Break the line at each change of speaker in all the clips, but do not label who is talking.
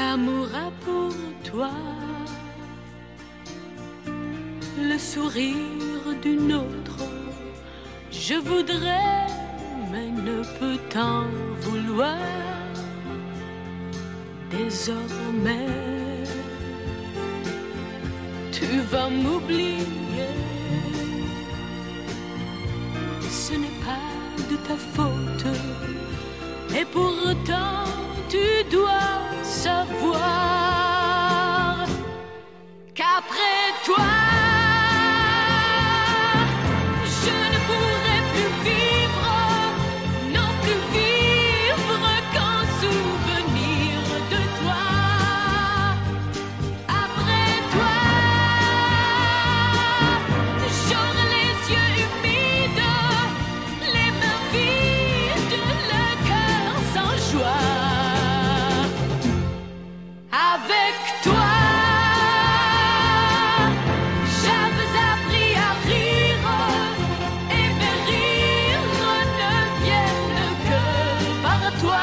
L'amour a pour toi le sourire d'une autre. Je voudrais, mais ne peux t'en vouloir. Désormais, tu vas m'oublier. Ce n'est pas de ta faute, et pourtant tu dois savoir qu'après toi, je ne pourrai plus vivre, non plus vivre qu'en souvenir de toi. Après toi, j'aurai les yeux humides, les mains vides, le cœur sans joie. Avec toi, j'avais appris à rire, et mes rires ne viennent que par toi.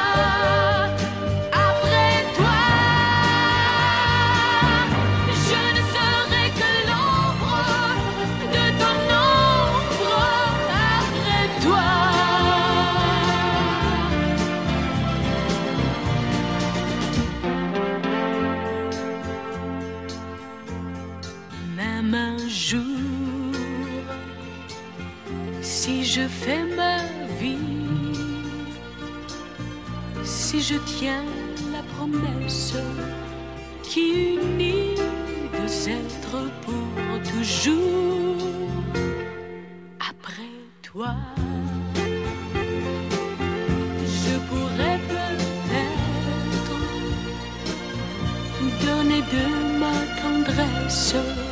Après toi, je ne serai que l'ombre de ton ombre. Après toi, même un jour, si je fais ma vie, si je tiens la promesse qui unit deux êtres pour toujours, après toi, je pourrais peut-être donner de ma tendresse